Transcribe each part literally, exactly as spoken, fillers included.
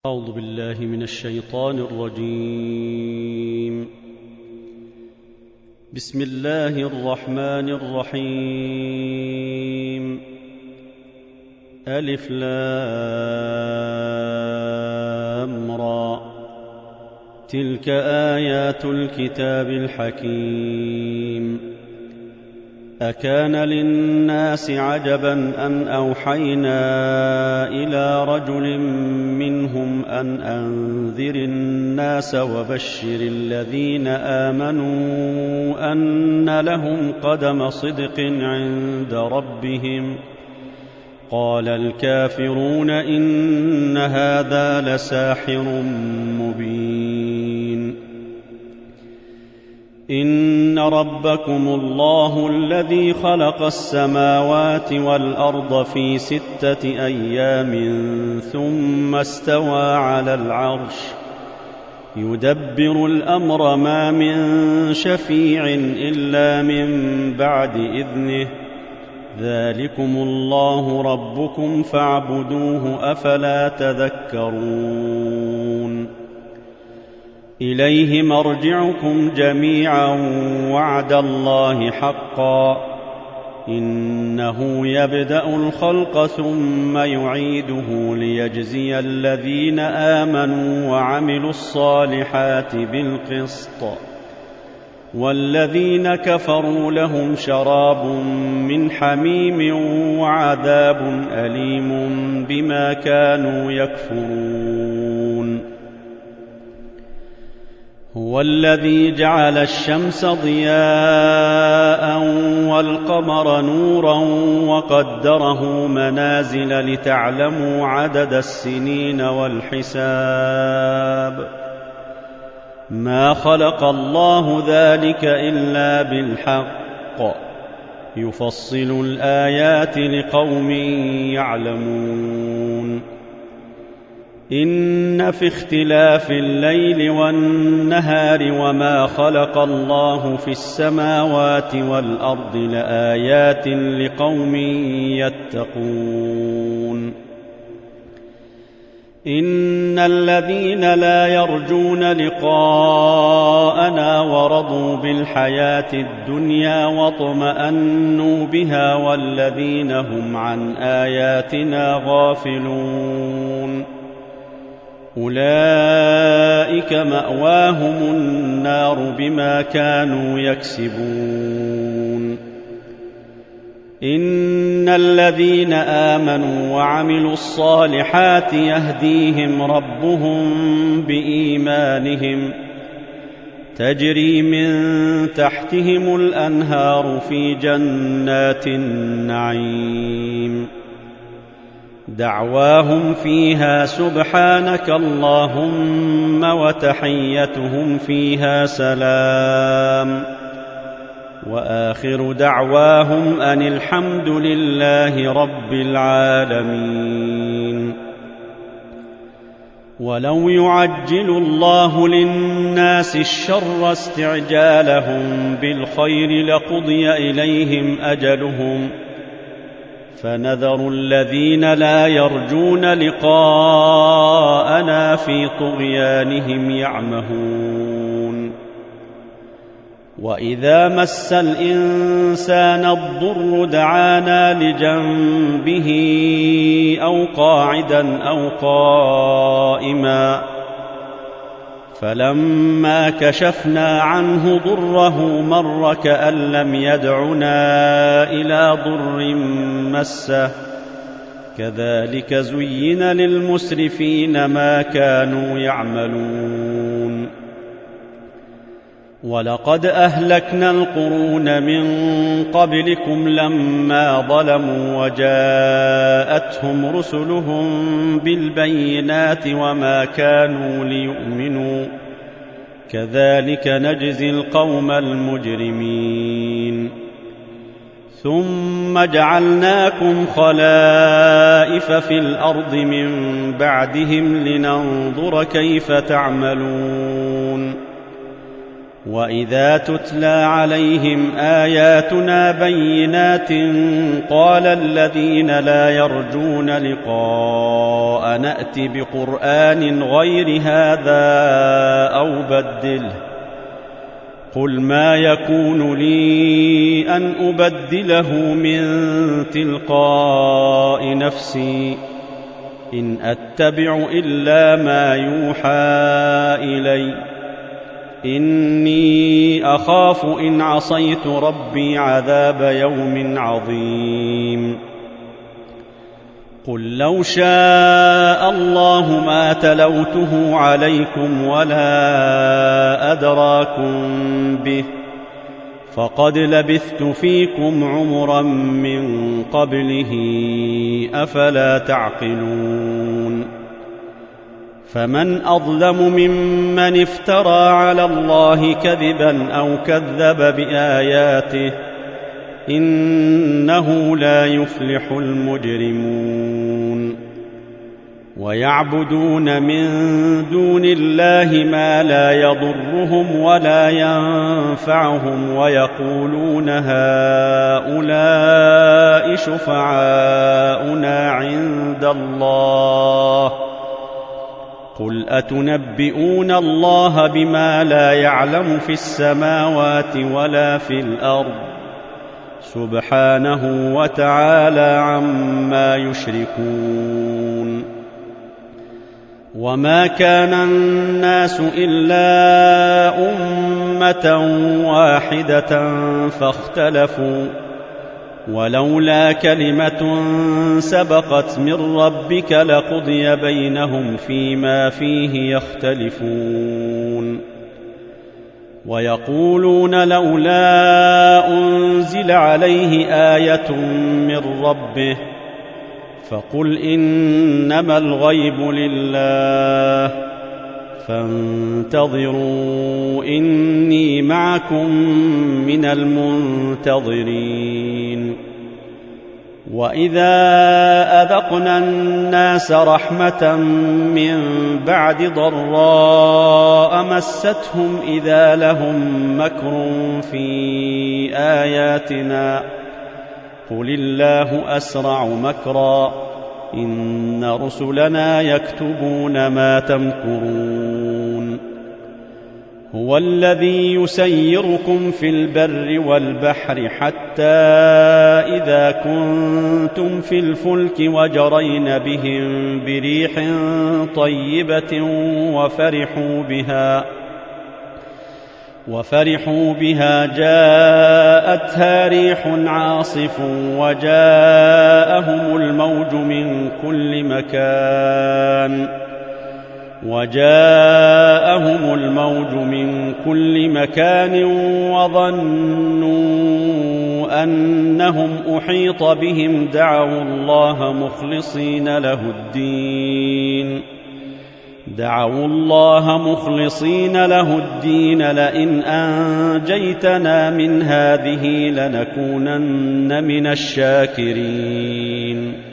أعوذ بالله من الشيطان الرجيم. بسم الله الرحمن الرحيم. ألف لام را. تلك آيات الكتاب الحكيم. أكان للناس عجبا أن أوحينا إلى رجل منهم أن أنذر الناس وبشر الذين آمنوا أن لهم قدم صدق عند ربهم. قال الكافرون إن هذا لساحر مبين. إن ربكم الله الذي خلق السماوات والأرض في ستة أيام ثم استوى على العرش يدبر الأمر ما من شفيع إلا من بعد إذنه. ذلكم الله ربكم فاعبدوه أفلا تذكرون. إليه مرجعكم جميعا وعد الله حقا. إنه يبدأ الخلق ثم يعيده ليجزي الذين آمنوا وعملوا الصالحات بالقسط. والذين كفروا لهم شراب من حميم وعذاب أليم بما كانوا يكفرون. هو الذي جعل الشمس ضياء والقمر نورا وقدره منازل لتعلموا عدد السنين والحساب. ما خلق الله ذلك إلا بالحق. يفصل الآيات لقوم يعلمون. إن في اختلاف الليل والنهار وما خلق الله في السماوات والأرض لآيات لقوم يتقون. إن الذين لا يرجون لقاءنا ورضوا بالحياة الدنيا واطمأنوا بها والذين هم عن آياتنا غافلون أولئك مأواهم النار بما كانوا يكسبون. إن الذين آمنوا وعملوا الصالحات يهديهم ربهم بإيمانهم تجري من تحتهم الأنهار في جنات النعيم. دعواهم فيها سبحانك اللهم وتحيتهم فيها سلام. وآخر دعواهم أن الحمد لله رب العالمين. ولو يعجل الله للناس الشر استعجالهم بالخير لقضي إليهم أجلهم فنذر الذين لا يرجون لقاءنا في طغيانهم يعمهون. وإذا مس الإنسان الضر دعانا لجنبه أو قاعدا أو قائما فلما كشفنا عنه ضره مر كأن لم يدعنا إلى ضر مسه. كذلك زين للمسرفين ما كانوا يعملون. ولقد أهلكنا القرون من قبلكم لما ظلموا وجاءتهم رسلهم بالبينات وما كانوا ليؤمنوا. كذلك نجزي القوم المجرمين. ثم جعلناكم خلائف في الأرض من بعدهم لننظر كيف تعملون. وإذا تتلى عليهم آياتنا بينات قال الذين لا يرجون لقاء نأت بقرآن غير هذا أو بدله قل ما يكون لي أن أبدله من تلقاء نفسي إن أتبع إلا ما يوحى إلي إني أخاف إن عصيت ربي عذاب يوم عظيم قل لو شاء الله ما تلوته عليكم ولا أدراكم به فقد لبثت فيكم عمرا من قبله أفلا تعقلون فمن أظلم ممن افترى على الله كذبا أو كذب بآياته إنه لا يفلح المجرمون ويعبدون من دون الله ما لا يضرهم ولا ينفعهم ويقولون هؤلاء شفعاؤنا عند الله قل أتنبئون الله بما لا يعلم في السماوات ولا في الأرض سبحانه وتعالى عما يشركون وما كان الناس إلا أمة واحدة فاختلفوا ولولا كلمة سبقت من ربك لقضي بينهم فيما فيه يختلفون ويقولون لولا أنزل عليه آية من ربه فقل إنما الغيب لله فانتظروا إني معكم من المنتظرين وإذا أذقنا الناس رحمة من بعد ضراء مستهم إذا لهم مكر في آياتنا قل الله أسرع مكرا إن رسلنا يكتبون ما تمكرون هو الذي يسيركم في البر والبحر حتى إذا كنتم في الفلك وجرين بهم بريح طيبة وفرحوا بها وفرحوا بها جاءتها ريح عاصف وجاءهم الموج من كل مكان وجاءهم الموج من كل مكان وظنوا أنهم أحيط بهم دعوا الله مخلصين له الدين دعوا الله مخلصين له الدين لئن أنجيتنا من هذه لنكونن من الشاكرين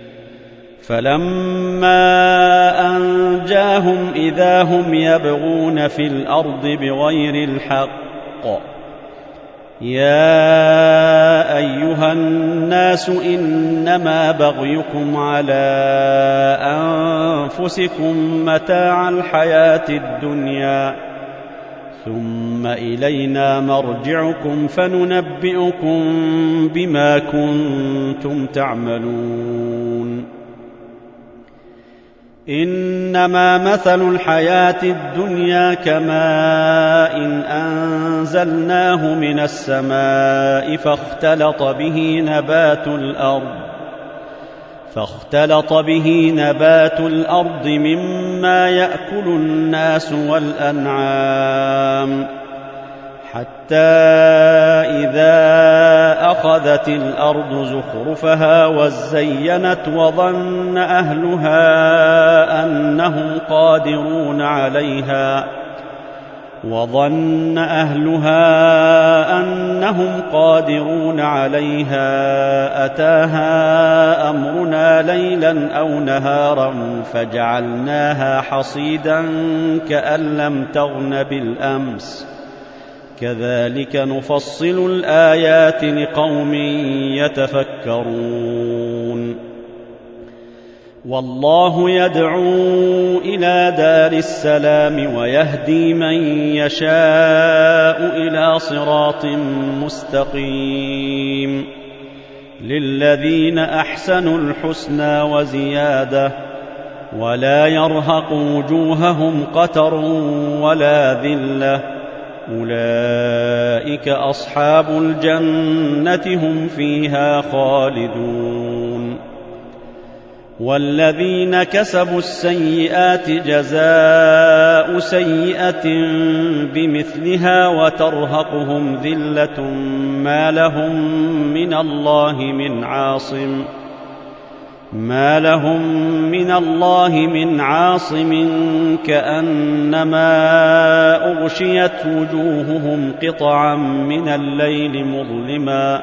فلما أنجاهم إذا هم يبغون في الأرض بغير الحق يا أيها الناس إنما بغيكم على أنفسكم متاع الحياة الدنيا ثم إلينا مرجعكم فننبئكم بما كنتم تعملون إنما مثل الحياة الدنيا كماء إن أنزلناه من السماء فاختلط به نبات الأرض فاختلط به نبات الأرض مما يأكل الناس والأنعام حتى إذا أخذت الأرض زخرفها وزينت وظن أهلها أنهم قادرون عليها وظن أهلها أنهم قادرون عليها أتاها أمرنا ليلا أو نهارا فجعلناها حصيدا كأن لم تغن بالأمس كذلك نفصل الآيات لقوم يتفكرون. والله يدعو إلى دار السلام ويهدي من يشاء إلى صراط مستقيم. للذين أحسنوا الحسنى وزيادة ولا يرهق وجوههم قتر ولا ذلة، أولئك أصحاب الجنة هم فيها خالدون. والذين كسبوا السيئات جزاء سيئة بمثلها وترهقهم ذلة ما لهم من الله من عاصم ما لهم من الله من عاصم كأنما أغشيت وجوههم قطعا من الليل مظلما،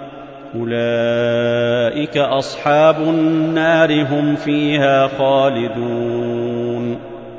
أولئك أصحاب النار هم فيها خالدون.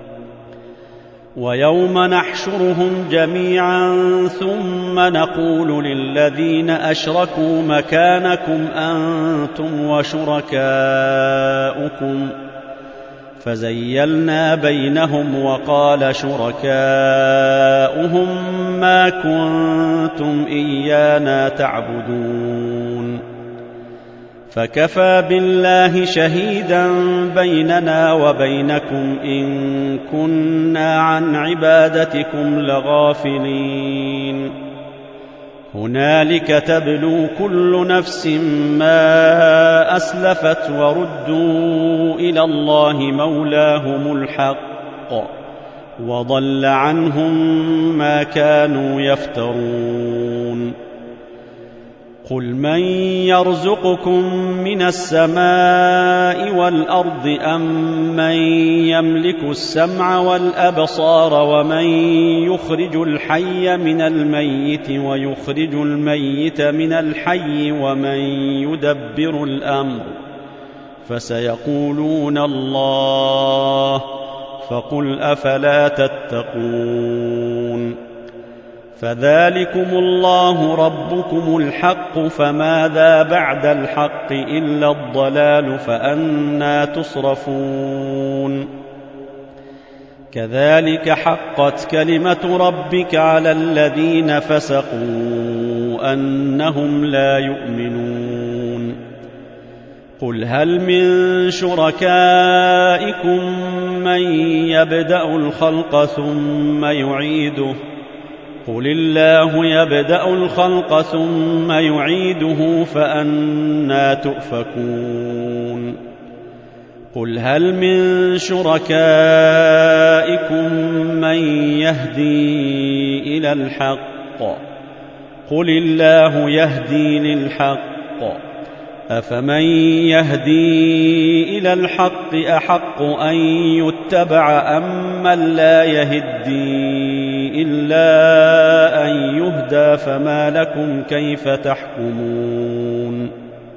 ويوم نحشرهم جميعا ثم نقول للذين أشركوا مكانكم أنتم وشركاؤكم، فزيلنا بينهم وقال شركاؤهم ما كنتم إيانا تعبدون، فكفى بالله شهيدا بيننا وبينكم إن كنا عن عبادتكم لغافلين. هنالك تبلو كل نفس ما أسلفت وردوا إلى الله مولاهم الحق وضل عنهم ما كانوا يفترون. قل من يرزقكم من السماء والأرض أم من يملك السمع والأبصار ومن يخرج الحي من الميت ويخرج الميت من الحي ومن يدبر الأمر، فسيقولون الله، فقل أفلا تتقون. فذلكم الله ربكم الحق، فماذا بعد الحق إلا الضلال، فأنى تصرفون. كذلك حقت كلمة ربك على الذين فسقوا أنهم لا يؤمنون. قل هل من شركائكم من يبدأ الخلق ثم يعيده، قل الله يبدأ الخلق ثم يعيده فأنى تؤفكون. قل هل من شركائكم من يهدي إلى الحق، قل الله يهدي للحق، أفمن يهدي إلى الحق أحق أن يتبع أم من لا يهدي إلا أن يهدى، فما لكم كيف تحكمون.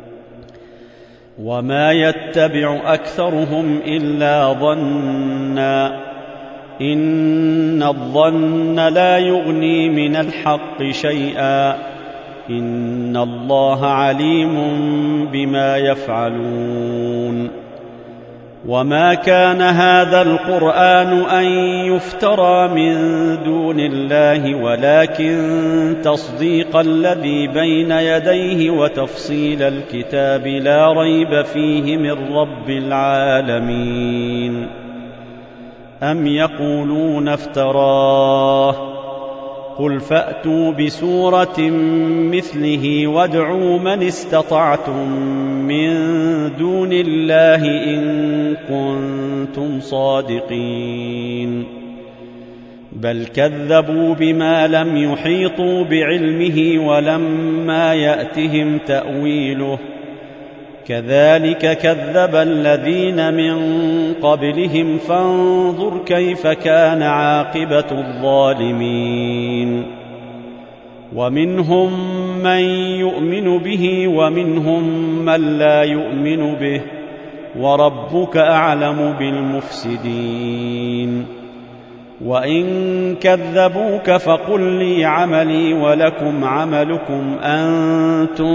وما يتبع أكثرهم إلا ظنا، إن الظن لا يغني من الحق شيئا، إن الله عليم بما يفعلون. وما كان هذا القرآن أن يفترى من دون الله، ولكن تصديق الذي بين يديه وتفصيل الكتاب لا ريب فيه من رب العالمين. أم يقولون افتراه، قل فأتوا بسورة مثله وادعوا من استطعتم من دون الله إن كنتم صادقين. بل كذبوا بما لم يحيطوا بعلمه ولما يأتهم تأويله، كذلك كذب الذين من قبلهم، فانظر كيف كان عاقبة الظالمين. ومنهم من يؤمن به ومنهم من لا يؤمن به، وربك أعلم بالمفسدين. وإن كذبوك فقل لي عملي ولكم عملكم أنتم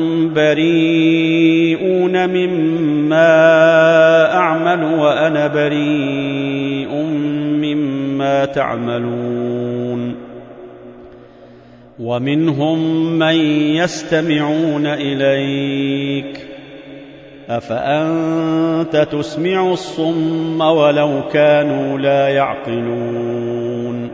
بريئون مما أعمل وأنا بريء مما تعملون. ومنهم من يستمعون إليك أفأنت تسمع الصم ولو كانوا لا يعقلون.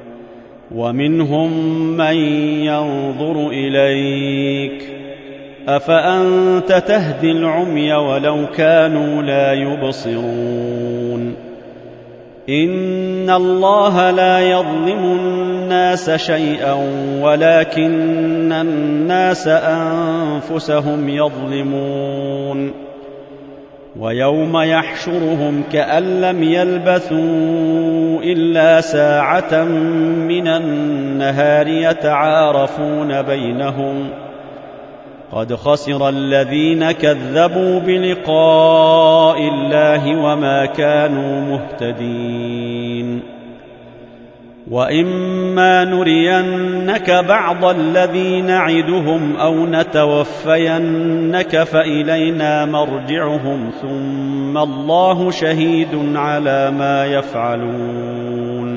ومنهم من ينظر إليك أفأنت تهدي العمي ولو كانوا لا يبصرون. إن الله لا يظلم الناس شيئا ولكن الناس أنفسهم يظلمون. ويوم يحشرهم كأن لم يلبثوا إلا ساعة من النهار يتعارفون بينهم قد خسر الذين كذبوا بلقاء الله وما كانوا مهتدين. وإما نرينك بعض الذي نعدهم أو نتوفينك فإلينا مرجعهم ثم الله شهيد على ما يفعلون.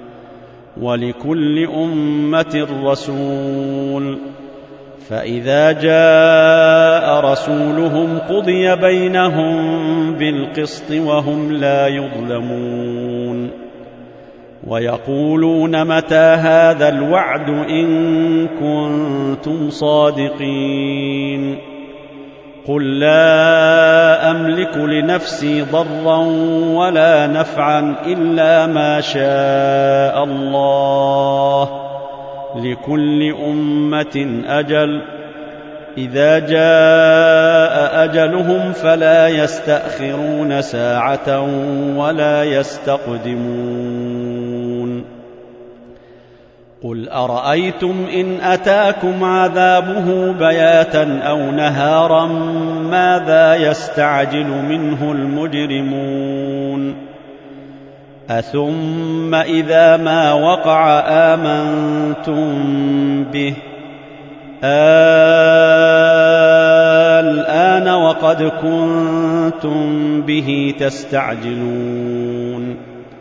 ولكل أمة رسول فإذا جاء رسولهم قضي بينهم بالقسط وهم لا يظلمون. ويقولون متى هذا الوعد إن كنتم صادقين. قل لا أملك لنفسي ضرا ولا نفعا إلا ما شاء الله لكل أمة أجل إذا جاء أجلهم فلا يستأخرون ساعة ولا يستقدمون. قل أرأيتم إن أتاكم عذابه بياتا أو نهارا ماذا يستعجل منه المجرمون. أثم إذا ما وقع آمنتم به الآن وقد كنتم به تستعجلون.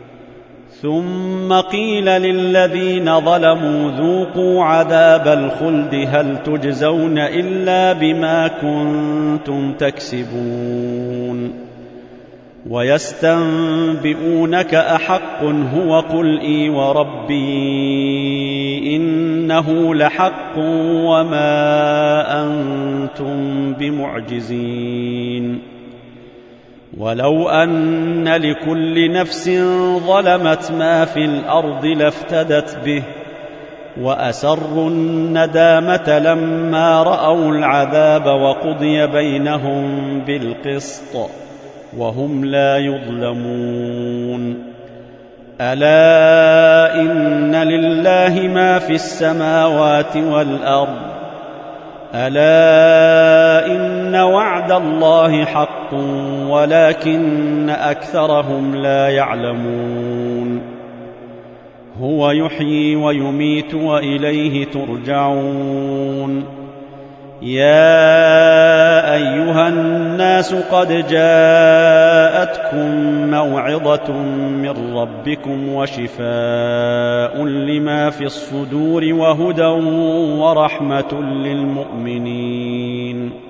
ثم قيل للذين ظلموا ذوقوا عذاب الخلد هل تجزون إلا بما كنتم تكسبون. ويستنبئونك أحق هو قل إي وربي إنه لحق وما أنتم بمعجزين. ولو أن لكل نفس ظلمت ما في الأرض لافتدت به وأسروا الندامة لما رأوا العذاب وقضي بينهم بالقسط وهم لا يظلمون. ألا إن لله ما في السماوات والأرض ألا إن وعد الله حق ولكن أكثرهم لا يعلمون. هو يحيي ويميت وإليه ترجعون. يا أيها الناس قد جاءتكم موعظة من ربكم وشفاء لما في الصدور وهدى ورحمة للمؤمنين.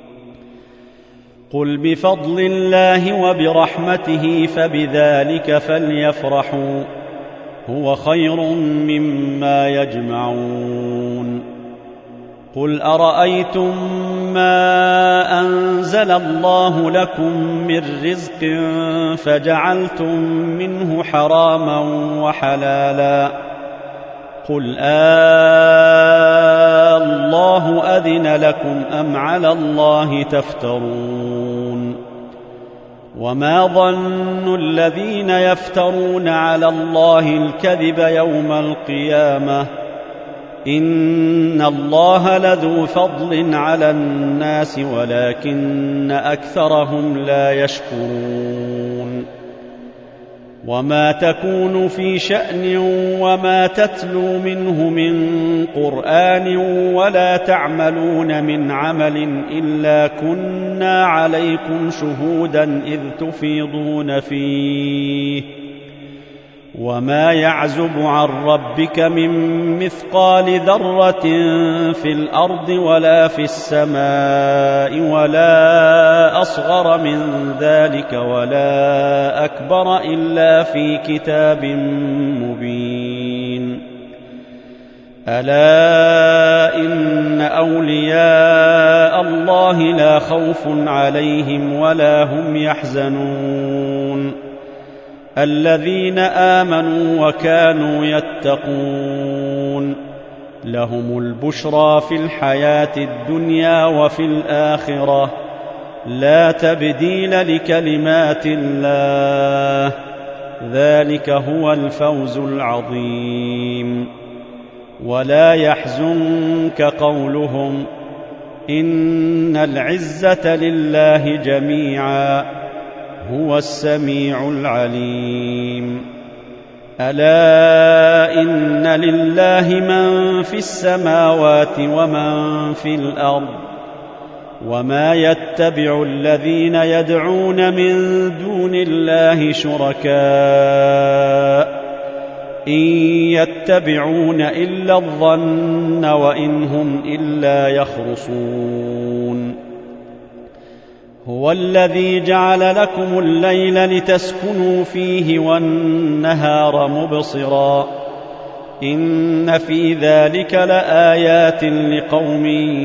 قل بفضل الله وبرحمته فبذلك فليفرحوا هو خير مما يجمعون. قل أرأيتم ما أنزل الله لكم من رزق فجعلتم منه حراما وحلالا قل آه الله أذن لكم أم على الله تفترون. وما ظن الذين يفترون على الله الكذب يوم القيامة إن الله لذو فضل على الناس ولكن أكثرهم لا يشكرون. وما تكون في شأن وما تتلو منه من قرآن ولا تعملون من عمل إلا كنا عليكم شهودا إذ تفيضون فيه وما يعزب عن ربك من مثقال ذرة في الأرض ولا في السماء ولا أصغر من ذلك ولا أكبر إلا في كتاب مبين. ألا إن أولياء الله لا خوف عليهم ولا هم يحزنون الذين آمنوا وكانوا يتقون لهم البشرى في الحياة الدنيا وفي الآخرة لا تبديل لكلمات الله ذلك هو الفوز العظيم. ولا يحزنك قولهم إن العزة لله جميعا هو السميع العليم. ألا إن لله من في السماوات ومن في الأرض وما يتبع الذين يدعون من دون الله شركاء إن يتبعون إلا الظن وإن هم إلا يخرصون. هو الذي جعل لكم الليل لتسكنوا فيه والنهار مبصرا إن في ذلك لآيات لقوم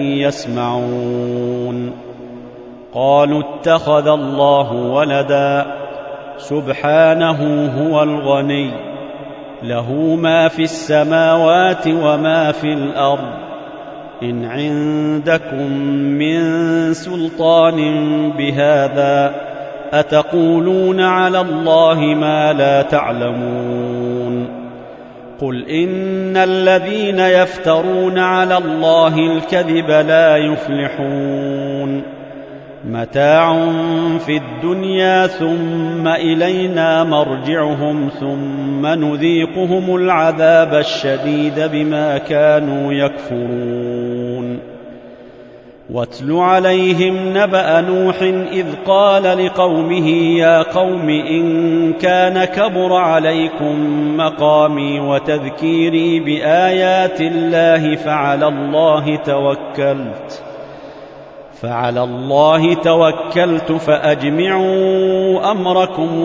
يسمعون. قالوا اتخذ الله ولدا سبحانه هو الغني له ما في السماوات وما في الأرض إن عندكم من سلطان بهذا أتقولون على الله ما لا تعلمون. قل إن الذين يفترون على الله الكذب لا يفلحون متاع في الدنيا ثم إلينا مرجعهم ثم نذيقهم العذاب الشديد بما كانوا يكفرون. واتل عليهم نبأ نوح إذ قال لقومه يا قوم إن كان كبر عليكم مقامي وتذكيري بآيات الله فعلى الله توكلت فعلى الله توكلت فأجمعوا أمركم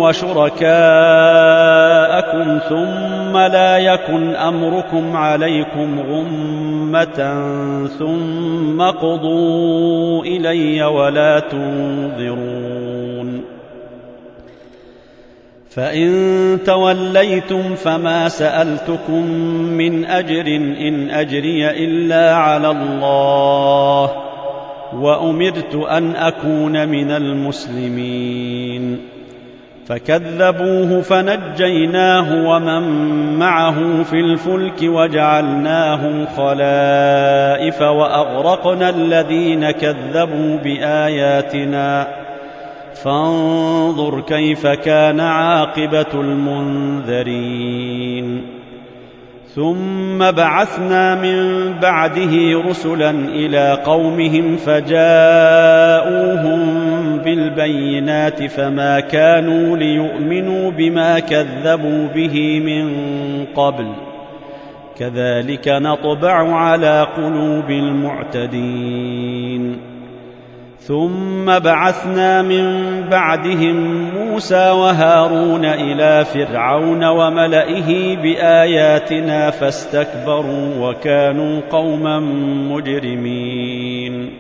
وشركاءكم ثم لا يكن أمركم عليكم غمة ثم قضوا إلي ولا تنظرون. فإن توليتم فما سألتكم من أجر إن أجري إلا على الله وأمرت أن أكون من المسلمين. فكذبوه فنجيناه ومن معه في الفلك وجعلناهم خلائف وأغرقنا الذين كذبوا بآياتنا فانظر كيف كان عاقبة المنذرين. ثم بعثنا من بعده رسلا إلى قومهم فجاءوهم بالبينات فما كانوا ليؤمنوا بما كذبوا به من قبل كذلك نطبع على قلوب المعتدين. ثم بعثنا من بعدهم موسى وهارون إلى فرعون وملئه بآياتنا فاستكبروا وكانوا قوما مجرمين.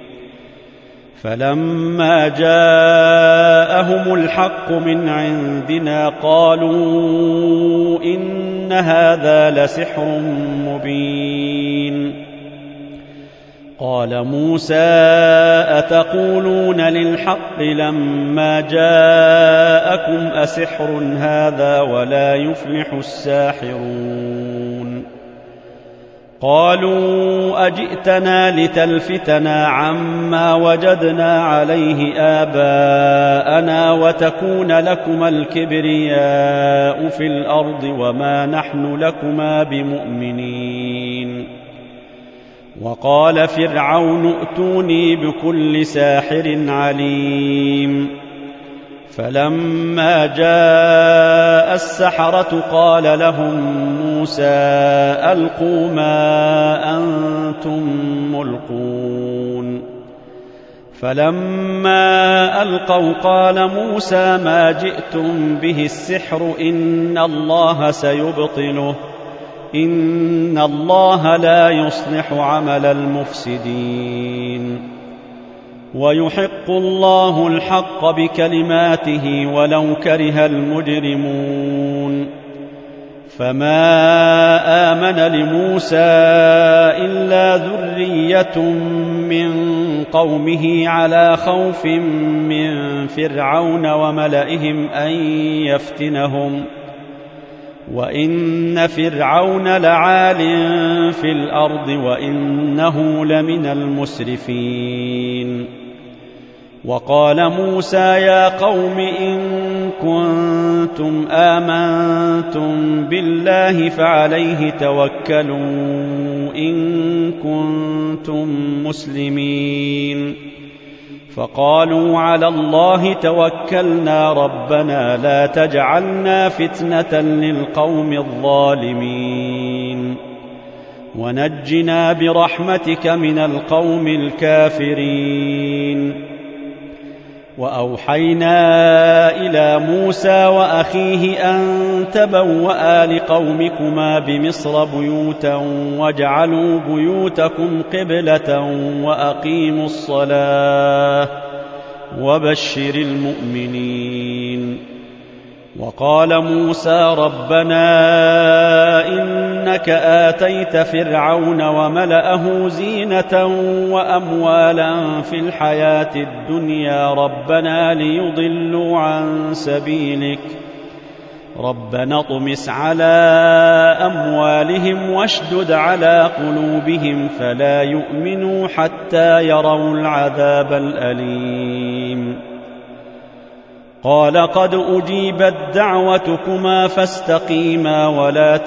فلما جاءهم الحق من عندنا قالوا إن هذا لسحر مبين. قال موسى أتقولون للحق لما جاءكم أسحر هذا ولا يفلح الساحرون. قالوا أجئتنا لتلفتنا عما وجدنا عليه آباءنا وتكون لكما الكبرياء في الأرض وما نحن لكما بمؤمنين. وقال فرعون ائتوني بكل ساحر عليم. فلما جاء السحرة قال لهم موسى ألقوا ما أنتم ملقون. فلما ألقوا قال موسى ما جئتم به السحر إن الله سيبطله إن الله لا يصلح عمل المفسدين ويحق الله الحق بكلماته ولو كره المجرمون. فما آمن لموسى إلا ذرية من قومه على خوف من فرعون وملئهم أن يفتنهم وإن فرعون لعال في الأرض وإنه لمن المسرفين. وقال موسى يا قوم إن كنتم آمنتم بالله فعليه توكلوا إن كنتم مسلمين. فقالوا على الله توكلنا ربنا لا تجعلنا فتنة للقوم الظالمين ونجنا برحمتك من القوم الكافرين. وأوحينا إلى موسى وأخيه أن تبوأ لقومكما بمصر بيوتا واجعلوا بيوتكم قبلة وأقيموا الصلاة وبشر المؤمنين. وقال موسى ربنا إنك آتيت فرعون وملأه زينة وأموالا في الحياة الدنيا ربنا ليضلوا عن سبيلك ربنا اطمس على أموالهم واشدد على قلوبهم فلا يؤمنوا حتى يروا العذاب الأليم. قال قد أجيبت دعوتكما فاستقيما ولا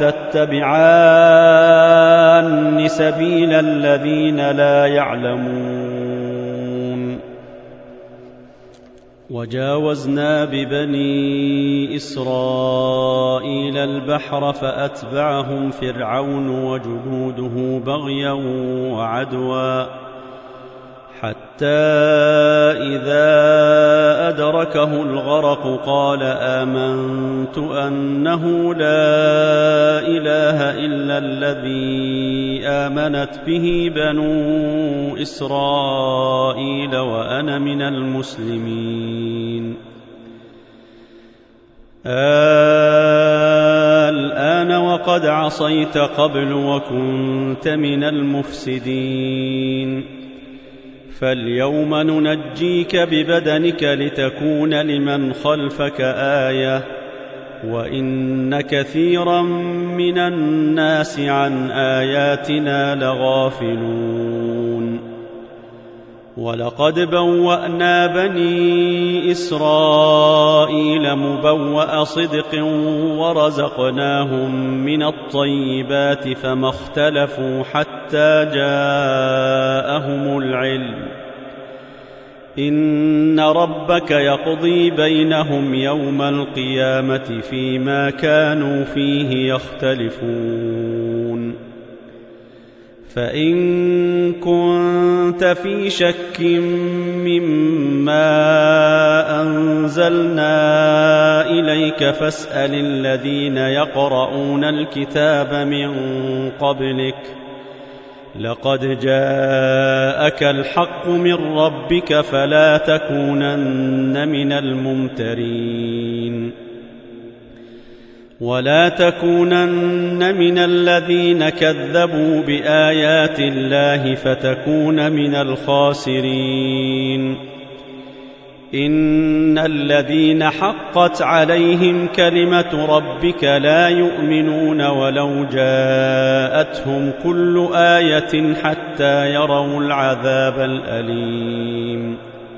تتبعان سبيل الذين لا يعلمون. وجاوزنا ببني إسرائيل البحر فأتبعهم فرعون وجنوده بغيا وعدوا حتى إذا أدركه الغرق قال آمنت أنه لا إله إلا الذي آمنت به بنو إسرائيل وأنا من المسلمين. الآن وقد عصيت قبل وكنت من المفسدين فاليوم ننجيك ببدنك لتكون لمن خلفك آية وإن كثيرا من الناس عن آياتنا لغافلون. ولقد بوأنا بني إسرائيل مبوأ صدق ورزقناهم من الطيبات فما اختلفوا حتى جاءهم العلم إن ربك يقضي بينهم يوم القيامة فيما كانوا فيه يختلفون. فإن كنت في شك مما أنزلنا إليك فاسأل الذين يقرؤون الكتاب من قبلك لقد جاءك الحق من ربك فلا تكونن من الممترين ولا تكونن من الذين كذبوا بآيات الله فتكون من الخاسرين. إن الذين حقت عليهم كلمة ربك لا يؤمنون ولو جاءتهم كل آية حتى يروا العذاب الأليم.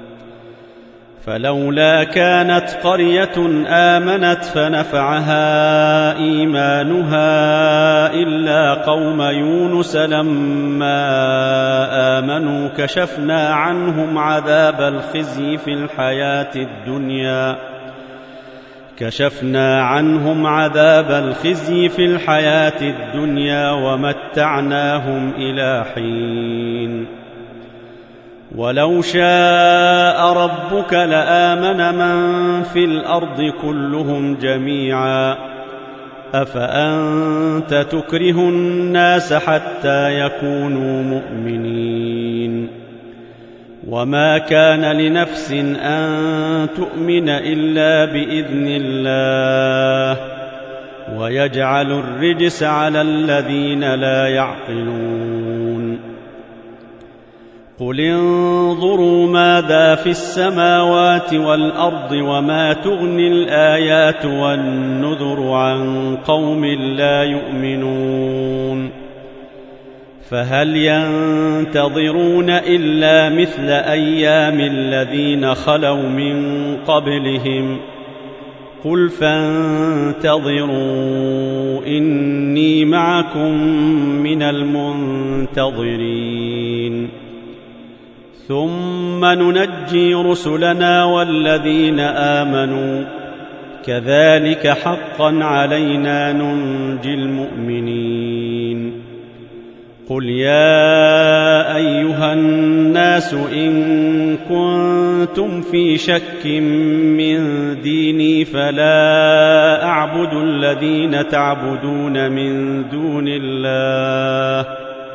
فلولا كانت قرية آمنت فنفعها إيمانها إلا قوم يونس لما آمنوا كشفنا عنهم عذاب الخزي في الحياة الدنيا كشفنا عنهم عذاب الخزي في الحياة الدنيا ومتعناهم إلى حين. ولو شاء ربك لآمن من في الأرض كلهم جميعا أفأنت تكره الناس حتى يكونوا مؤمنين. وما كان لنفس أن تؤمن إلا بإذن الله ويجعل الرجس على الذين لا يعقلون. قل انظروا ماذا في السماوات والأرض وما تغني الآيات والنذر عن قوم لا يؤمنون. فهل ينتظرون إلا مثل أيام الذين خلوا من قبلهم قل فانتظروا إني معكم من المنتظرين. ثم ننجي رسلنا والذين آمنوا كذلك حقا علينا ننجي المؤمنين. قل يا أيها الناس إن كنتم في شك من ديني فلا أعبد الذين تعبدون من دون الله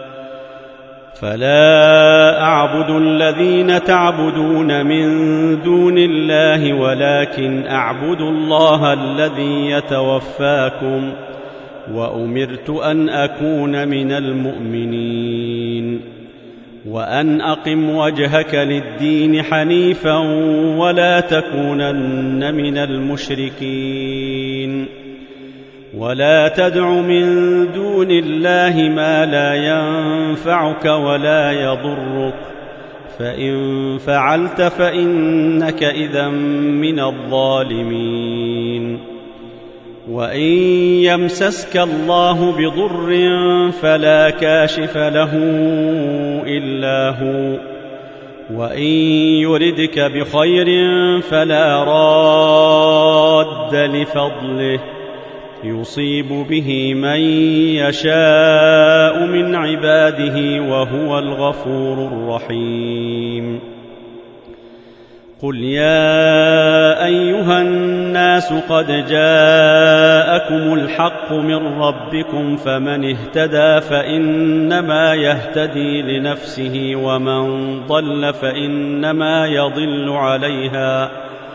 فلا أعبد الذين تعبدون من دون الله ولكن أعبد الله الذي يتوفاكم وأمرت أن أكون من المؤمنين. وأن أقم وجهك للدين حنيفا ولا تكونن من المشركين. ولا تدع من دون الله ما لا ينفعك ولا يضرك فإن فعلت فإنك إذا من الظالمين. وإن يمسسك الله بضر فلا كاشف له إلا هو وإن يردك بخير فلا راد لفضله يصيب به من يشاء من عباده وهو الغفور الرحيم. قل يا أيها الناس قد جاءكم الحق من ربكم فمن اهتدى فإنما يهتدي لنفسه ومن ضل فإنما يضل عليها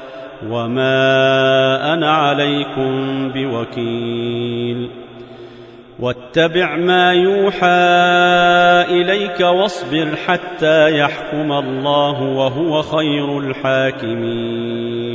وما أنا عليكم بوكيل. واتبع ما يوحى إليك واصبر حتى يحكم الله وهو خير الحاكمين.